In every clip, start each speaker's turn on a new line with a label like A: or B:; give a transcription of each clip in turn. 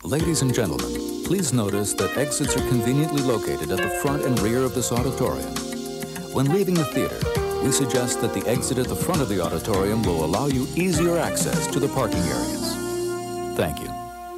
A: Ladies and gentlemen, please notice that exits are conveniently located at the front and rear of this auditorium. When leaving the theater, we suggest that the exit at the front of the auditorium will allow you easier access to the parking areas. Thank you.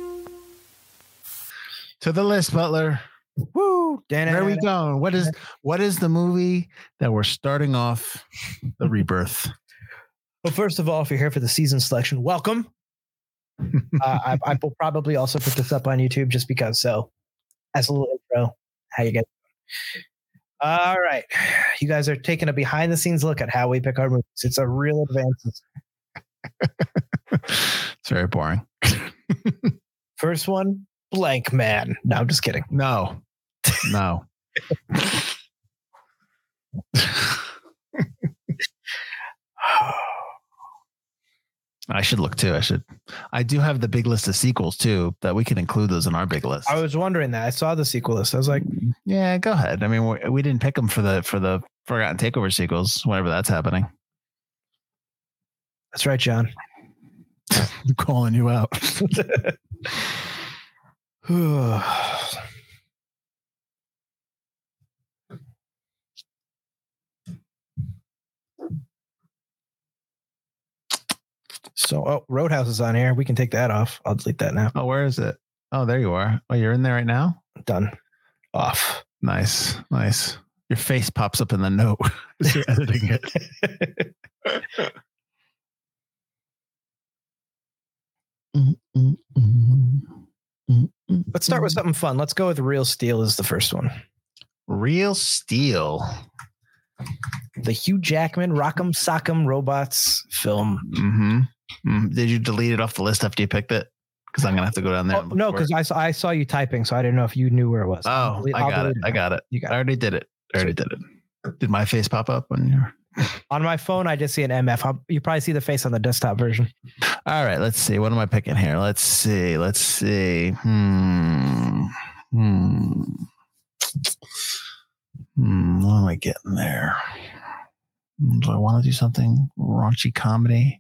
B: To the list, Butler.
C: Woo!
B: Where are we going? What is the movie that we're starting off the rebirth?
C: Well, first of all, if you're here for the season selection, welcome. I will probably also put this up on YouTube just because. So, as a little intro, how you guys? All right, you guys are taking a behind-the-scenes look at how we pick our movies. It's a real advance.
B: It's very boring.
C: First one, Blank Man. No, I'm just kidding.
B: No. I should look too. I do have the big list of sequels too, that we can include those in our big list.
C: I was wondering that. I saw the sequel list. I was like,
B: yeah, go ahead. I mean, we didn't pick them for the Forgotten Takeover sequels, whenever that's happening.
C: That's right, John.
B: I'm calling you out.
C: So, Roadhouse is on here. We can take that off. I'll delete that now.
B: Oh, where is it? Oh, there you are. Oh, you're in there right now?
C: Done. Off.
B: Nice. Your face pops up in the note as you're editing it.
C: Let's start with something fun. Let's go with Real Steel as the first one.
B: Real Steel.
C: The Hugh Jackman Rock'em Sock'em Robots film.
B: Mm-hmm. Did you delete it off the list after you picked it? Because I'm going to have to go down there.
C: No, because I saw you typing, so I didn't know if you knew where it was.
B: Oh, I got it. I already did it. Did my face pop up on your...
C: On my phone, I just see an MF. You probably see the face on the desktop version.
B: All right, let's see. What am I picking here? Let's see. What am I getting there? Do I want to do something raunchy comedy?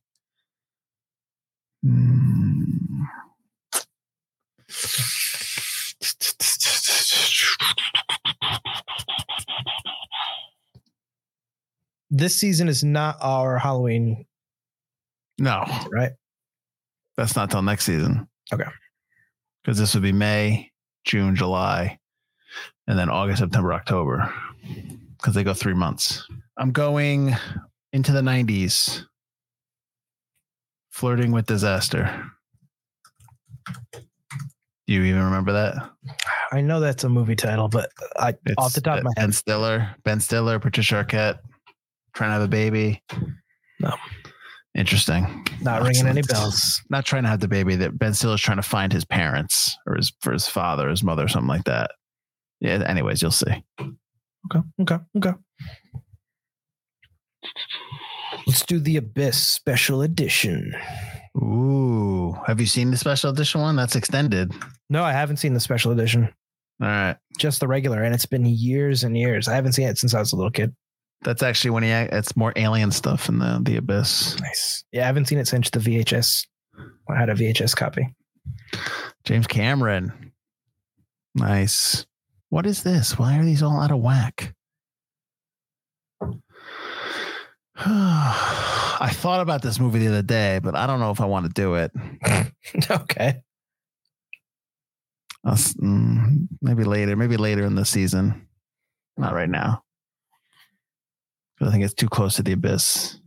C: This season is not our Halloween.
B: No,
C: right?
B: That's not till next season.
C: Okay.
B: Because this would be May, June, July, and then August, September, October. Because they go 3 months. I'm going into the 90s. Flirting with Disaster. Do you even remember that?
C: I know that's a movie title, but off the top of my head.
B: Ben Stiller, Patricia Arquette, trying to have a baby.
C: No.
B: Interesting.
C: Not ringing any bells.
B: Not trying to have the baby. That Ben Stiller's trying to find his parents or his father, his mother, something like that. Yeah. Anyways, you'll see.
C: Okay. Let's do the Abyss Special Edition.
B: Ooh. Have you seen the Special Edition one? That's extended.
C: No, I haven't seen the Special Edition.
B: All right.
C: Just the regular. And it's been years and years. I haven't seen it since I was a little kid.
B: That's actually when it's more alien stuff in the Abyss.
C: Nice. Yeah, I haven't seen it since the VHS. I had a VHS copy.
B: James Cameron. Nice. What is this? Why are these all out of whack? I thought about this movie the other day, but I don't know if I want to do it.
C: Okay.
B: Maybe later in the season. Not right now. I think it's too close to the Abyss.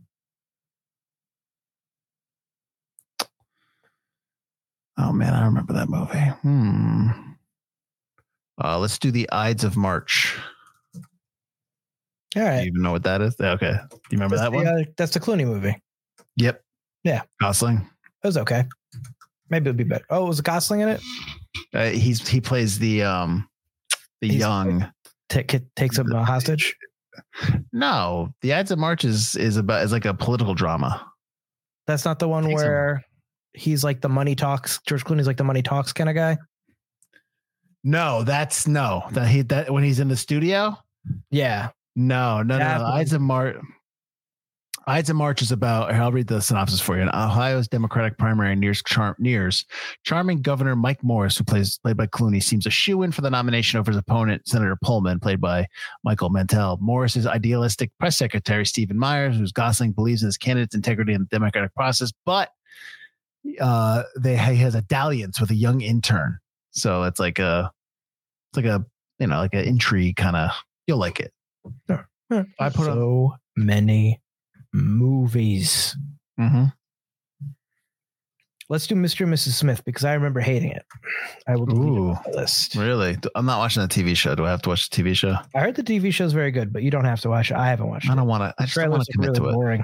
B: Oh man, I remember that movie. Let's do the Ides of March.
C: All right.
B: Do you even know what that is? Okay. Do you remember that one?
C: That's the Clooney movie.
B: Yep.
C: Yeah.
B: Gosling.
C: It was okay. Maybe it'd be better. Oh, was Gosling in it?
B: He plays the young.
C: Takes up a hostage.
B: No, the Ides of March is like a political drama.
C: That's not the one where he's like the money talks. George Clooney's like the money talks kind of guy.
B: No, that when he's in the studio.
C: Yeah.
B: No. Ides of March. Ides of March is about, I'll read the synopsis for you. In Ohio's Democratic primary nears charming Governor Mike Morris, played by Clooney, seems a shoo-in for the nomination over his opponent, Senator Pullman, played by Michael Mantel. Morris's idealistic press secretary, Stephen Myers, who's Gosling believes in his candidate's integrity in the democratic process, but he has a dalliance with a young intern. So it's like an intrigue kind of, you'll like it.
C: I put so many movies.
B: Mm-hmm.
C: Let's do Mr. and Mrs. Smith because I remember hating it. I will delete it from the list.
B: Really? I'm not watching the TV show. Do I have to watch the TV show?
C: I heard the TV show is very good, but you don't have to watch it. I haven't watched it.
B: I don't want to. I just don't want to commit to it.
C: Boring.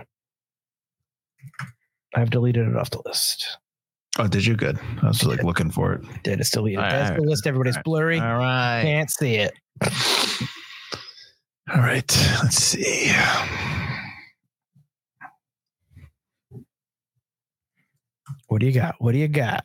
C: I've deleted it off the list.
B: Oh, did you? Good. I was like looking for it.
C: Did it still deleted? That's the list. Everybody's blurry.
B: All right.
C: Can't see it.
B: All right. Let's see.
C: What do you got? What do you got?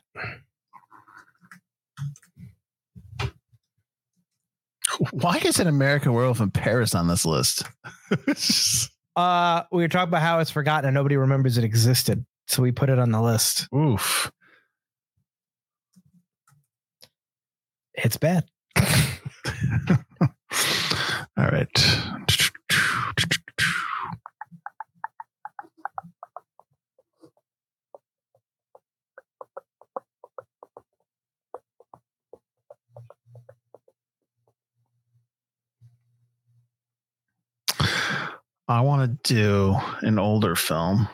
B: Why is an American Werewolf in Paris on this list?
C: We were talking about how it's forgotten and nobody remembers it existed. So we put it on the list.
B: Oof.
C: It's bad.
B: All right. I want to do an older film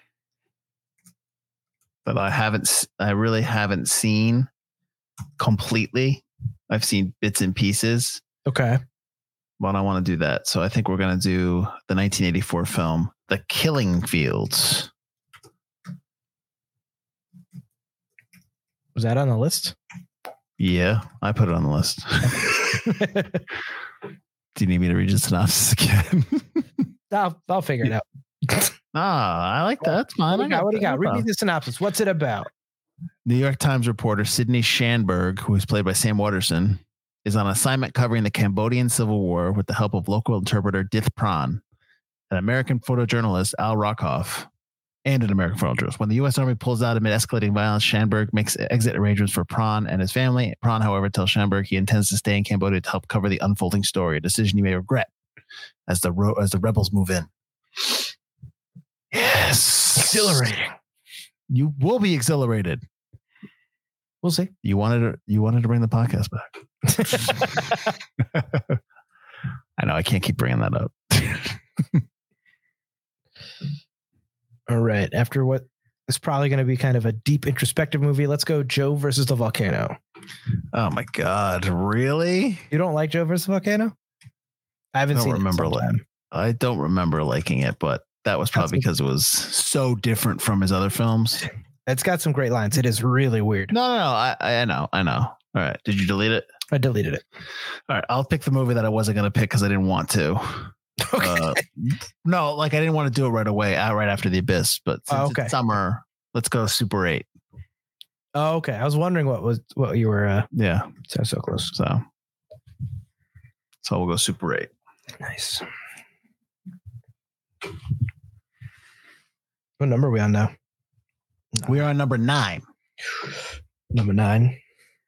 B: that I really haven't seen completely. I've seen bits and pieces.
C: Okay.
B: But I want to do that. So I think we're going to do the 1984 film, The Killing Fields.
C: Was that on the list?
B: Yeah, I put it on the list. Do you need me to read the synopsis again?
C: I'll figure it out.
B: I like that. That's fine.
C: What do you got? Read me the synopsis. What's it about?
B: New York Times reporter Sidney Schanberg, who is played by Sam Waterston, is on assignment covering the Cambodian Civil War with the help of local interpreter Dith Pran, an American photojournalist Al Rockoff, and an American photojournalist. When the U.S. Army pulls out amid escalating violence, Schanberg makes exit arrangements for Pran and his family. Pran, however, tells Schanberg he intends to stay in Cambodia to help cover the unfolding story, a decision he may regret as the rebels move in. Yes.
C: Exhilarating.
B: You will be exhilarated.
C: We'll see.
B: You wanted to bring the podcast back. I know I can't keep bringing that up.
C: All right. After what is probably going to be kind of a deep introspective movie, let's go Joe versus the Volcano.
B: Oh my God. Really?
C: You don't like Joe versus the Volcano? I haven't seen it.
B: I don't remember liking it, but that was probably because it was so different from his other films.
C: It's got some great lines. It is really weird.
B: No. I know. All right. Did you delete it?
C: I deleted it.
B: All right. I'll pick the movie that I wasn't going to pick because I didn't want to.
C: Okay.
B: No, like I didn't want to do it right away, right after The Abyss. But since it's summer, let's go Super 8.
C: Oh, okay. I was wondering what you were.
B: Yeah.
C: So close.
B: So we'll go Super 8.
C: Nice. What number are we on now?
B: We are on number 9.
C: Number 9.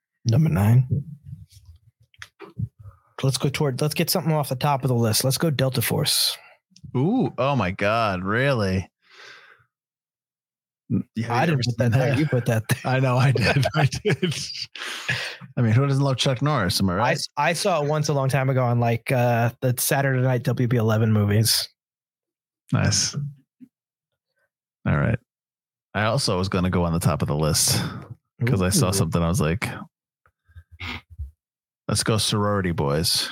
C: Let's get something off the top of the list. Let's go Delta Force.
B: Ooh, oh my God, really?
C: I didn't put that there. You put that there.
B: I know, I did. I mean, who doesn't love Chuck Norris? Am I right?
C: I saw it once a long time ago on like the Saturday night WB11 movies.
B: Nice. All right. I also was going to go on the top of the list because I saw something. I was like, let's go Sorority Boys.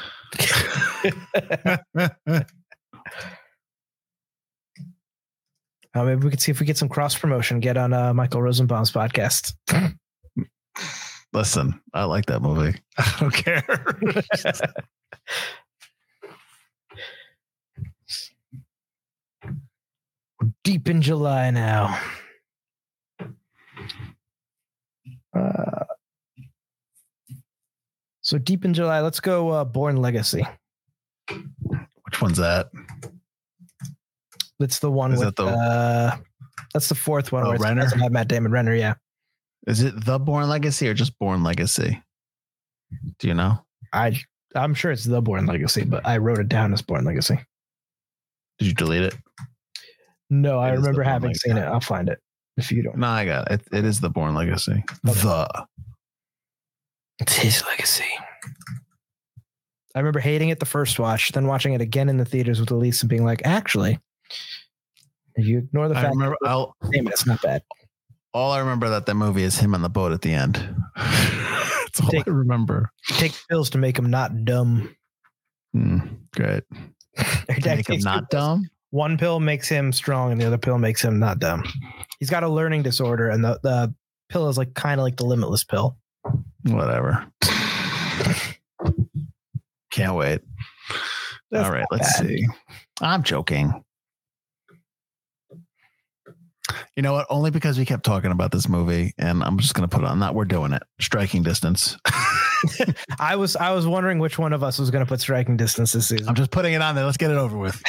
C: Maybe we could see if we get some cross promotion. Get on Michael Rosenbaum's podcast.
B: Listen, I like that movie. I don't care.
C: We're deep in July now. So deep in July, let's go Born Legacy.
B: Which one's that?
C: That's the one
B: Is
C: with that's the fourth one.
B: Oh,
C: where it
B: Renner?
C: doesn't have Matt Damon. Renner, yeah.
B: Is it The Bourne Legacy or just Bourne Legacy? Do you know?
C: I'm sure it's The Bourne Legacy, but I wrote it down as Bourne Legacy.
B: Did you delete it?
C: No, I
B: It is
C: remember
B: The Bourne
C: having
B: Legacy.
C: seen it. I'll find it if you don't.
B: No, I got it. It is The Bourne Legacy.
C: Okay. It's his legacy. I remember hating it the first watch, then watching it again in the theaters with Elise and being like, actually, if you ignore the
B: I
C: fact
B: remember.
C: it's not bad.
B: All I remember that movie is him on the boat at the end. That's all I remember.
C: Take pills to make him not dumb.
B: Great.
C: Your dad
B: Make him
C: takes
B: not
C: two pills.
B: dumb.
C: One pill makes him strong, and the other pill makes him not dumb. He's got a learning disorder, and the pill is like kind of like the limitless pill.
B: Whatever. Can't wait.
C: That's
B: all right,
C: not
B: let's
C: bad.
B: see. I'm joking. You know what? Only because we kept talking about this movie, and I'm just going to put it on that. We're doing it. Striking Distance.
C: I was wondering which one of us was going to put Striking Distance this season.
B: I'm just putting it on there. Let's get it over with.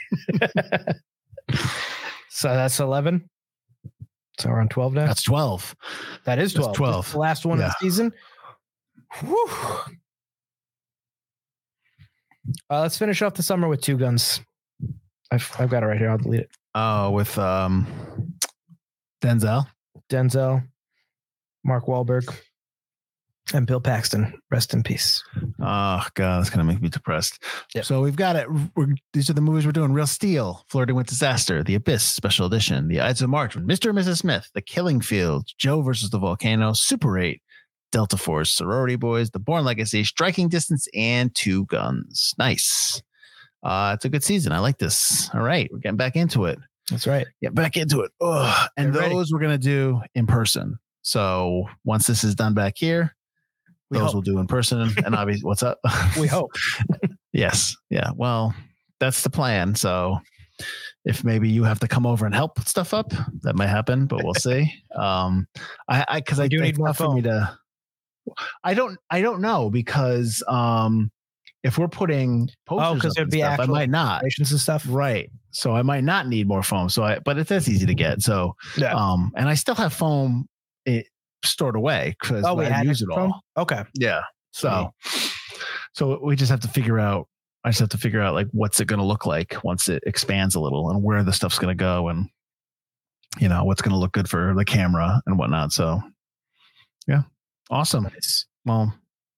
C: So that's 11. So we're on 12 now.
B: That's 12.
C: That is 12.
B: That's 12.
C: This is the last one of the season. Whew. Let's finish off the summer with Two Guns. I've got it right here. I'll delete it.
B: Oh, with Denzel.
C: Denzel, Mark Wahlberg, and Bill Paxton. Rest in peace.
B: Oh, God, that's going to make me depressed.
C: Yep.
B: So we've got it. These are the movies we're doing. Real Steel, Flirting with Disaster, The Abyss, Special Edition, The Ides of March, Mr. and Mrs. Smith, The Killing Field, Joe versus the Volcano, Super 8, Delta Force, Sorority Boys, The Bourne Legacy, Striking Distance, and Two Guns. Nice. It's a good season. I like this. All right. We're getting back into it.
C: That's right.
B: Get back into it. Ugh. And
C: Get ready.
B: those we're going to do in person. So once this is done back here, those we'll do in person. And obviously, what's up?
C: We hope.
B: Yes. Yeah. Well, that's the plan. So if maybe you have to come over and help put stuff up, that might happen, but we'll see. Because I
C: do need more
B: for me to. I don't know because if we're putting posters
C: because
B: up
C: there'd
B: and
C: be
B: stuff, I
C: actual
B: might not.
C: decorations and stuff.
B: Right. So I might not need more foam. But that's easy to get. So
C: Yeah.
B: and I still have foam stored away because
C: we
B: I
C: had
B: use it all.
C: foam? Okay.
B: Yeah. So we just have to figure out. I just have to figure out like what's it going to look like once it expands a little, and where the stuff's going to go, and what's going to look good for the camera and whatnot. So, yeah, awesome. Well,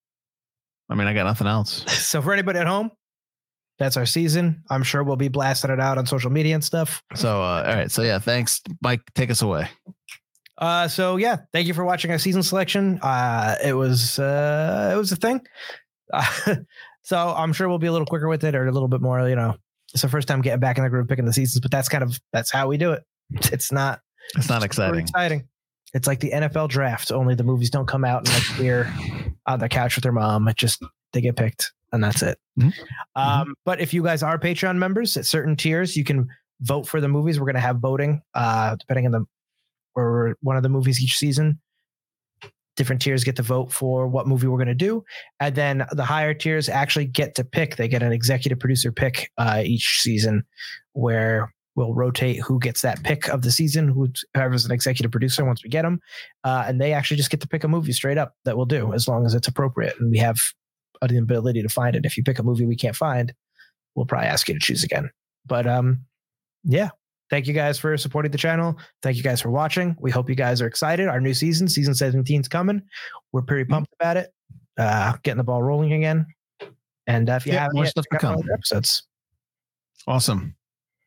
B: I mean, I got nothing else.
C: So for anybody at home, that's our season. I'm sure we'll be blasting it out on social media and stuff.
B: So, all right. So yeah, thanks, Mike. Take us away.
C: So yeah, thank you for watching our season selection. It was a thing. So I'm sure we'll be a little quicker with it, or a little bit more, it's the first time getting back in the group, picking the seasons, but that's how we do it. It's not
B: exciting.
C: It's like the NFL draft, only the movies don't come out and like we're on the couch with their mom. They get picked and that's it.
B: Mm-hmm.
C: But if you guys are Patreon members at certain tiers, you can vote for the movies. We're going to have voting, depending on one of the movies each season. Different tiers get to vote for what movie we're going to do. And then the higher tiers actually get to pick. They get an executive producer pick each season, where we'll rotate who gets that pick of the season, whoever's an executive producer once we get them. And they actually just get to pick a movie straight up that we'll do as long as it's appropriate. And we have the ability to find it. If you pick a movie we can't find, we'll probably ask you to choose again. But yeah. Thank you guys for supporting the channel. Thank you guys for watching. We hope you guys are excited. Our new season 17 is coming. We're pretty pumped about it. Getting the ball rolling again. And if you haven't
B: more
C: yet,
B: stuff to
C: check out
B: come.
C: other episodes.
B: Awesome.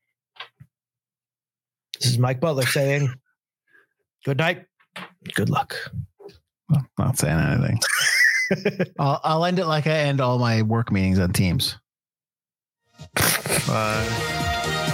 C: This is Mike Butler saying good night. Good luck.
B: Well, not saying anything. I'll end it like I end all my work meetings on Teams. Bye.